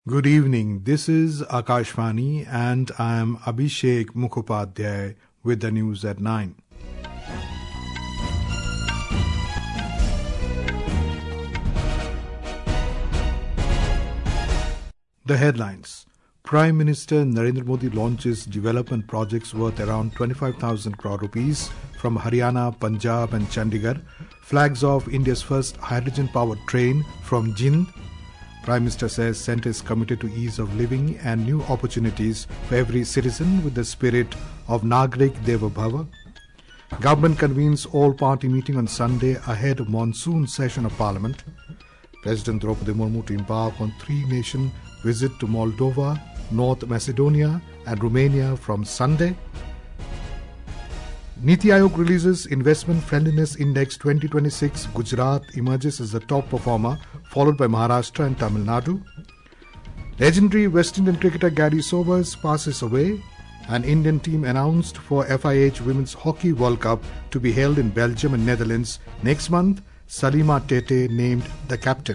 Good evening. This is Akashvani and I am Abhishek Mukhopadhyay with the news at 9. The headlines. Prime Minister Narendra Modi launches development projects worth around 25,000 crore rupees from Haryana, Punjab and Chandigarh. Flags off India's first hydrogen-powered train from Jind. Prime Minister says Centre is committed to ease of living and new opportunities for every citizen with the spirit of Nagrik Deva Bhava. Government convenes all-party meeting on Sunday ahead of monsoon session of Parliament. President Draupadi Murmu to embark on three-nation visit to Moldova, North Macedonia and Romania from Sunday. Niti Aayog releases Investment Friendliness Index 2026. Gujarat emerges as the top performer, followed by Maharashtra and Tamil Nadu. Legendary West Indian cricketer Gary Sobers passes away. An Indian team announced for FIH Women's Hockey World Cup to be held in Belgium and Netherlands next month. Salima Tete named the captain.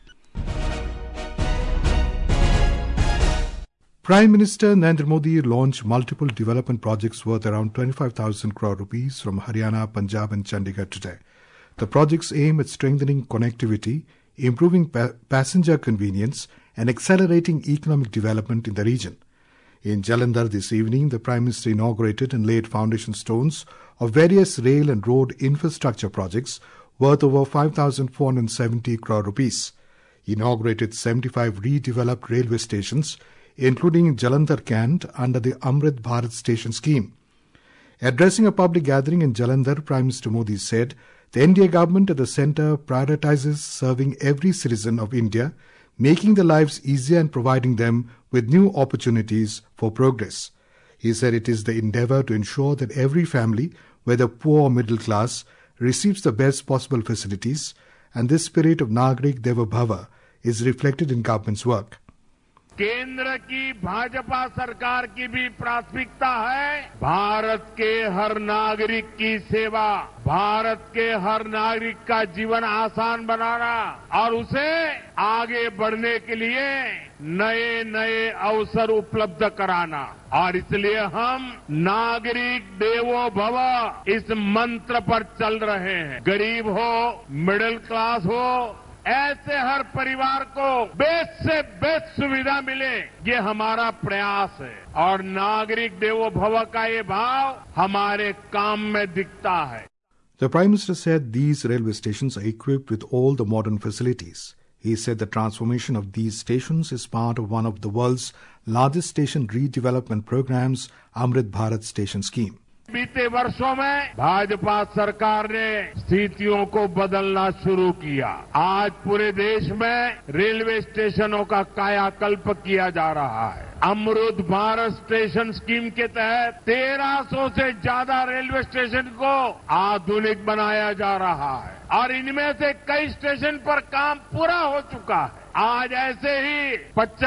Prime Minister Narendra Modi launched multiple development projects worth around 25,000 crore rupees from Haryana, Punjab and Chandigarh today. The projects aim at strengthening connectivity, improving passenger convenience and accelerating economic development in the region. In Jalandhar this evening, the Prime Minister inaugurated and laid foundation stones of various rail and road infrastructure projects worth over 5,470 crore rupees. He inaugurated 75 redeveloped railway stations, including Jalandhar Cant under the Amrit Bharat Station scheme. Addressing a public gathering in Jalandhar, Prime Minister Modi said, the NDA government at the centre prioritizes serving every citizen of India, making their lives easier and providing them with new opportunities for progress. He said it is the endeavour to ensure that every family, whether poor or middle class, receives the best possible facilities, and this spirit of Nagrik Deva Bhava is reflected in government's work. केंद्र की भाजपा सरकार की भी प्राथमिकता है भारत के हर नागरिक की सेवा, भारत के हर नागरिक का जीवन आसान बनाना और उसे आगे बढ़ने के लिए नए नए अवसर उपलब्ध कराना। और इसलिए हम नागरिक देवो भव इस मंत्र पर चल रहे हैं। गरीब हो, मिडिल क्लास हो, ऐसे हर परिवार को बेस्ट से बेस्ट सुविधा मिले, ये हमारा प्रयास है और नागरिक देवो भव का ये भाव हमारे काम में दिखता है. The Prime Minister said these railway stations are equipped with all the modern facilities. He said the transformation of these stations is part of one of the world's largest station redevelopment programs, Amrit Bharat Station Scheme. बीते वर्षों में भाजपा सरकार ने स्थितियों को बदलना शुरू किया. आज पूरे देश में रेलवे स्टेशनों का कायाकल्प किया जा रहा है. अमृत भारत स्टेशन स्कीम के तहत 1300 से ज्यादा रेलवे स्टेशन को आधुनिक बनाया जा रहा है और इनमें से कई स्टेशन पर काम पूरा हो चुका है. आज ऐसे ही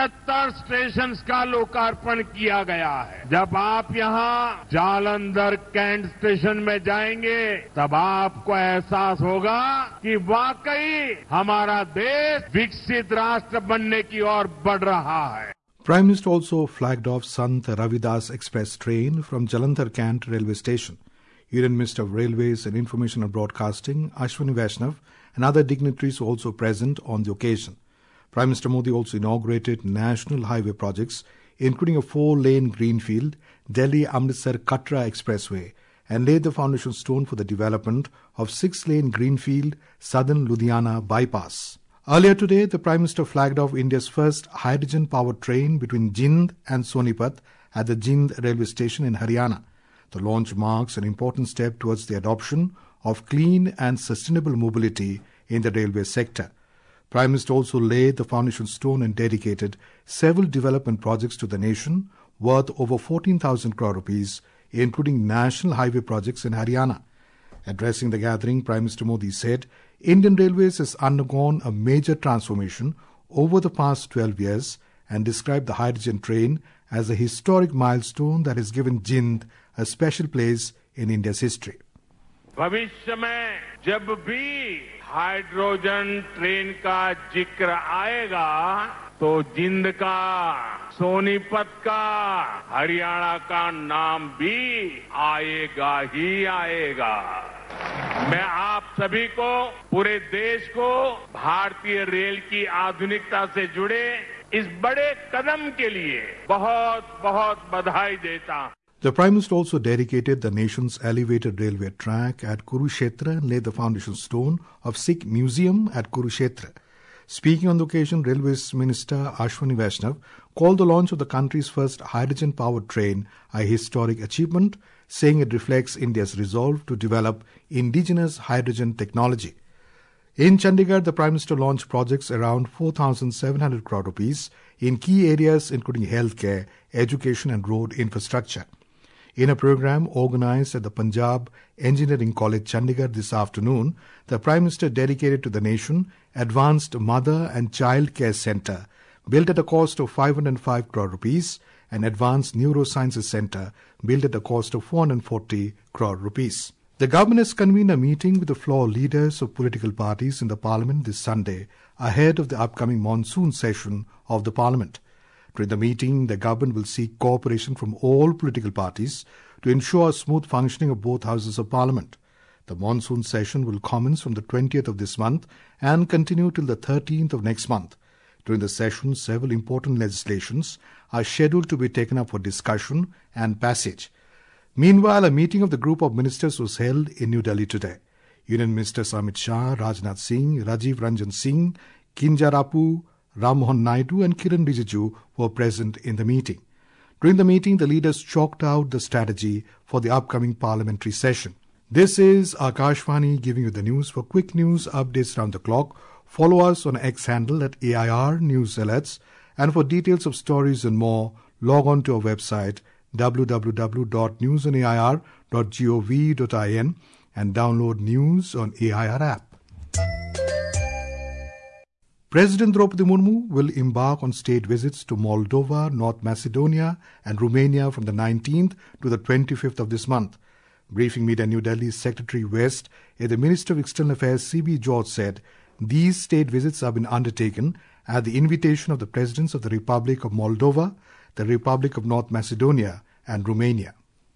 75 स्टेशन का लोकार्पण किया गया है. जब आप यहाँ जालंधर कैंट स्टेशन में जाएंगे तब आपको एहसास होगा कि वाकई हमारा देश विकसित राष्ट्र बनने की ओर बढ़ रहा है. Prime Minister also flagged off Sant Ravidas Express train from Jalandhar Cant railway station. Union Minister of Railways and Information and Broadcasting, Ashwini Vaishnav, and other dignitaries were also present on the occasion. Prime Minister Modi also inaugurated national highway projects, including a 4-lane greenfield Delhi-Amritsar Katra Expressway, and laid the foundation stone for the development of 6-lane greenfield Southern Ludhiana bypass. Earlier today, the Prime Minister flagged off India's first hydrogen-powered train between Jind and Sonipat at the Jind railway station in Haryana. The launch marks an important step towards the adoption of clean and sustainable mobility in the railway sector. Prime Minister also laid the foundation stone and dedicated several development projects to the nation worth over 14,000 crore rupees, including national highway projects in Haryana. Addressing the gathering, Prime Minister Modi said, Indian Railways has undergone a major transformation over the past 12 years and described the hydrogen train as a historic milestone that has given Jind a special place in India's history. भविष्य में जब भी hydrogen train का जिक्र आएगा तो जिंद का, सोनीपत का, हरियाणा का नाम भी आएगा ही आएगा। मैं आप सभी को, पूरे देश को भारतीय रेल की आधुनिकता से जुड़े इस बड़े कदम के लिए बहुत बहुत बधाई देता हूं। The Prime Minister also dedicated the nation's elevated railway track at Kurukshetra and laid the foundation stone of Sikh Museum at Kurukshetra. Speaking on the occasion, Railways Minister Ashwani Vaishnav called the launch of the country's first hydrogen-powered train a historic achievement, saying it reflects India's resolve to develop indigenous hydrogen technology. In Chandigarh, the Prime Minister launched projects around 4,700 crore rupees in key areas including healthcare, education and road infrastructure. In a program organized at the Punjab Engineering College, Chandigarh this afternoon, the Prime Minister dedicated to the nation Advanced Mother and Child Care Centre, built at a cost of 505 crore rupees, and Advanced Neurosciences Centre, built at a cost of 440 crore rupees. The government has convened a meeting with the floor leaders of political parties in the Parliament this Sunday, ahead of the upcoming monsoon session of the Parliament. During the meeting, the government will seek cooperation from all political parties to ensure smooth functioning of both houses of Parliament. The monsoon session will commence from the 20th of this month and continue till the 13th of next month. During the session, several important legislations are scheduled to be taken up for discussion and passage. Meanwhile, a meeting of the group of ministers was held in New Delhi today. Union Ministers Amit Shah, Rajnath Singh, Rajiv Ranjan Singh, Kinjarapu, Ram Mohan Naidu and Kiran Rijiju were present in the meeting. During the meeting, the leaders chalked out the strategy for the upcoming parliamentary session. This is Akashvani giving you the news. For quick news updates round the clock, follow us on X handle at AIR News Alerts, and for details of stories and more, log on to our website www.newsonair.gov.in and download news on AIR app. President Draupadi Murmu will embark on state visits to Moldova, North Macedonia and Romania from the 19th to the 25th of this month. Briefing media New Delhi's Secretary West, the Minister of External Affairs C.B. George said these state visits have been undertaken at the invitation of the Presidents of the Republic of Moldova, the Republic of North Macedonia and Romania.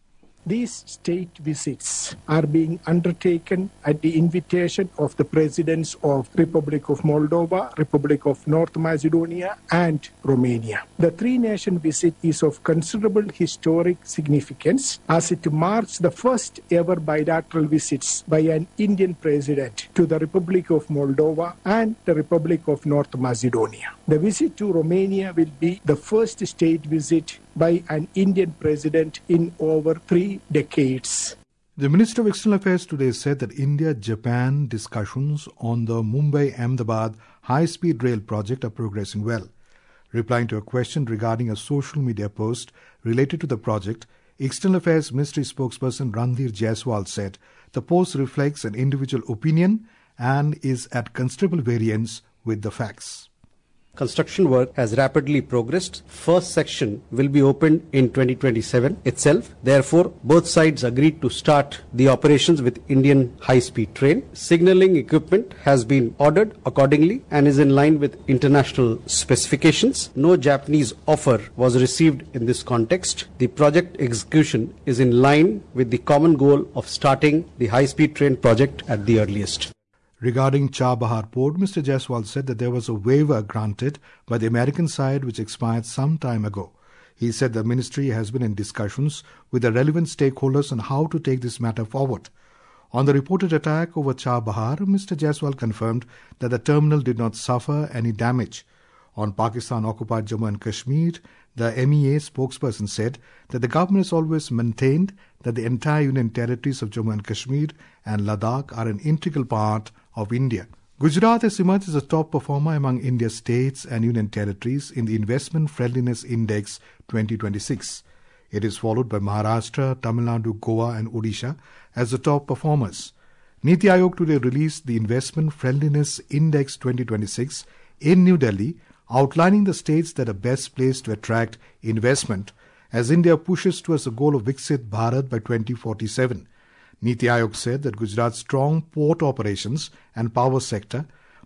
These state visits are being undertaken at the invitation of the Presidents of Republic of Moldova, Republic of North Macedonia and Romania. The three-nation visit is of considerable historic significance as it marks the first ever bilateral visits by an Indian President to the Republic of Moldova and the Republic of North Macedonia. The visit to Romania will be the first state visit by an Indian President in over 3 decades. The Minister of External Affairs today said that India-Japan discussions on the Mumbai-Ahmedabad high-speed rail project are progressing well. Replying to a question regarding a social media post related to the project, External Affairs Ministry spokesperson Randhir Jaiswal said the post reflects an individual opinion and is at considerable variance with the facts. Construction work has rapidly progressed. First section will be opened in 2027 itself. Therefore, both sides agreed to start the operations with Indian high-speed train. Signaling equipment has been ordered accordingly and is in line with international specifications. No Japanese offer was received in this context. The project execution is in line with the common goal of starting the high-speed train project at the earliest. Regarding Chabahar Port, Mr. Jaiswal said that there was a waiver granted by the American side which expired some time ago. He said the ministry has been in discussions with the relevant stakeholders on how to take this matter forward. On the reported attack over Chabahar, Mr. Jaiswal confirmed that the terminal did not suffer any damage. On Pakistan-occupied Jammu and Kashmir, the MEA spokesperson said that the government has always maintained that the entire union territories of Jammu and Kashmir and Ladakh are an integral part of India. Gujarat has emerged as a top performer among India's states and union territories in the Investment Friendliness Index 2026. It is followed by Maharashtra, Tamil Nadu, Goa and Odisha as the top performers. Niti Aayog today released the Investment Friendliness Index 2026 in New Delhi, outlining the states that are best placed to attract investment as India pushes towards the goal of Viksit Bharat by 2047. Niti Aayog said that Gujarat's strong port operations and power sector,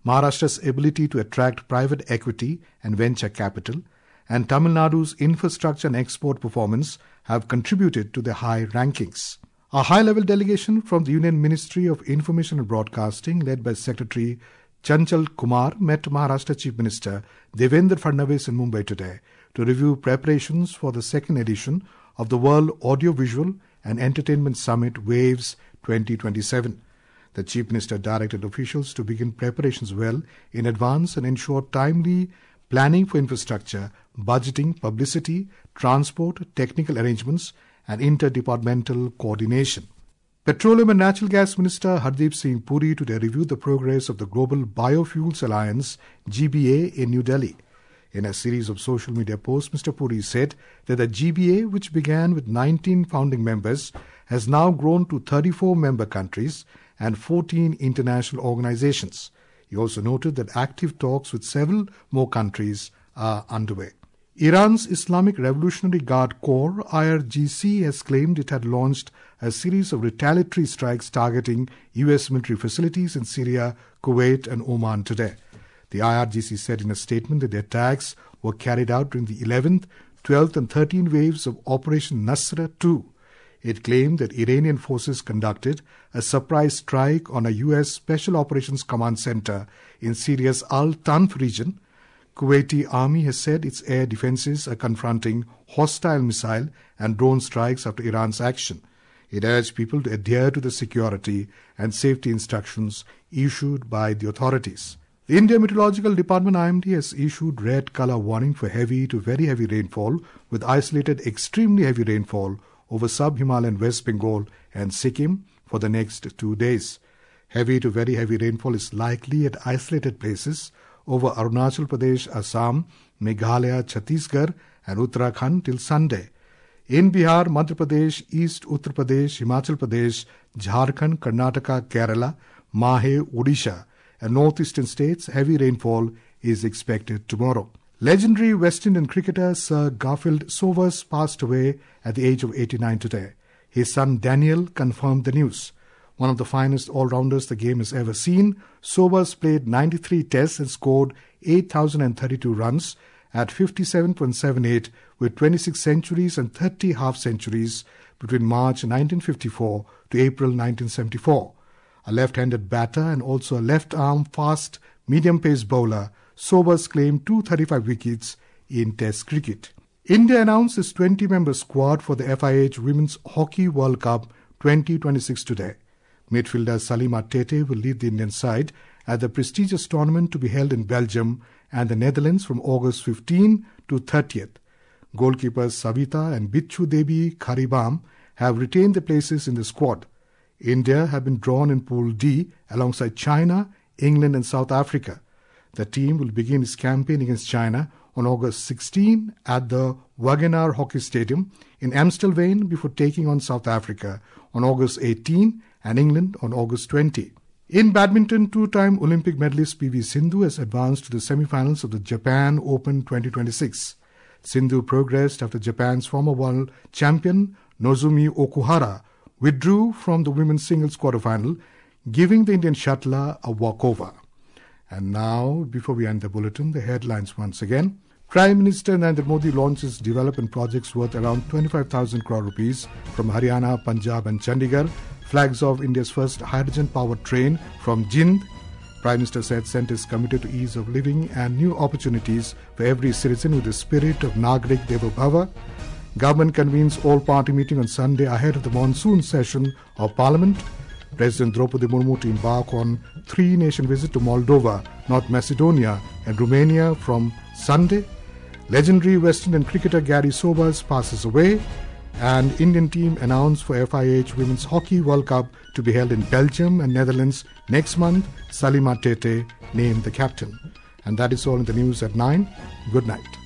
Maharashtra's ability to attract private equity and venture capital, and Tamil Nadu's infrastructure and export performance have contributed to their high rankings. A high-level delegation from the Union Ministry of Information and Broadcasting, led by Secretary Chanchal Kumar, met Maharashtra Chief Minister Devendra Fadnavis in Mumbai today to review preparations for the second edition of the World Audiovisual and Entertainment Summit WAVES 2027. The Chief Minister directed officials to begin preparations well in advance and ensure timely planning for infrastructure, budgeting, publicity, transport, technical arrangements, and interdepartmental coordination. Petroleum and Natural Gas Minister Hardeep Singh Puri today reviewed the progress of the Global Biofuels Alliance GBA in New Delhi. In a series of social media posts, Mr. Puri said that the GBA, which began with 19 founding members, has now grown to 34 member countries and 14 international organizations. He also noted that active talks with several more countries are underway. Iran's Islamic Revolutionary Guard Corps, IRGC, has claimed it had launched a series of retaliatory strikes targeting U.S. military facilities in Syria, Kuwait and Oman today. The IRGC said in a statement that the attacks were carried out during the 11th, 12th and 13th waves of Operation Nasra II. It claimed that Iranian forces conducted a surprise strike on a U.S. Special Operations Command Center in Syria's Al-Tanf region. Kuwaiti army has said its air defenses are confronting hostile missile and drone strikes after Iran's action. It urged people to adhere to the security and safety instructions issued by the authorities. The India Meteorological Department IMD has issued red color warning for heavy to very heavy rainfall with isolated extremely heavy rainfall over sub-Himalayan West Bengal and Sikkim for the next 2 days. Heavy to very heavy rainfall is likely at isolated places over Arunachal Pradesh, Assam, Meghalaya, Chhattisgarh and Uttarakhand till Sunday. In Bihar, Madhya Pradesh, East Uttar Pradesh, Himachal Pradesh, Jharkhand, Karnataka, Kerala, Mahe, Odisha and northeastern states, heavy rainfall is expected tomorrow. Legendary West Indian cricketer Sir Garfield Sobers passed away at the age of 89 today. His son Daniel confirmed the news. One of the finest all-rounders the game has ever seen, Sobers played 93 tests and scored 8,032 runs at 57.78 with 26 centuries and 30 half-centuries between March 1954 to April 1974. A left-handed batter and also a left-arm fast medium-pace bowler, Sobers claimed 235 wickets in Test cricket. India announced its 20-member squad for the FIH Women's Hockey World Cup 2026 today. Midfielder Salima Tete will lead the Indian side at the prestigious tournament to be held in Belgium and the Netherlands from August 15 to 30th. Goalkeepers Savita and Bichu Devi Karibam have retained their places in the squad. India have been drawn in Pool D alongside China, England and South Africa. The team will begin its campaign against China on August 16 at the Wagenaar Hockey Stadium in Amstelveen before taking on South Africa on August 18 and England on August 20. In badminton, two-time Olympic medalist PV Sindhu has advanced to the semi-finals of the Japan Open 2026. Sindhu progressed after Japan's former world champion Nozomi Okuhara withdrew from the women's singles quarterfinal, giving the Indian shuttler a walkover. And now, before we end the bulletin, the headlines once again. Prime Minister Narendra Modi launches development projects worth around 25,000 crore rupees from Haryana, Punjab and Chandigarh. Flags off India's first hydrogen-powered train from Jind. Prime Minister said Centre is committed to ease of living and new opportunities for every citizen with the spirit of Nagrik Devo Bhava. Government convenes all-party meeting on Sunday ahead of the monsoon session of Parliament. President Draupadi Murmu to embark on three-nation visit to Moldova, North Macedonia and Romania from Sunday. Legendary West Indian cricketer Gary Sobers passes away. And Indian team announced for FIH Women's Hockey World Cup to be held in Belgium and Netherlands next month. Salima Tete named the captain. And that is all in the news at 9. Good night.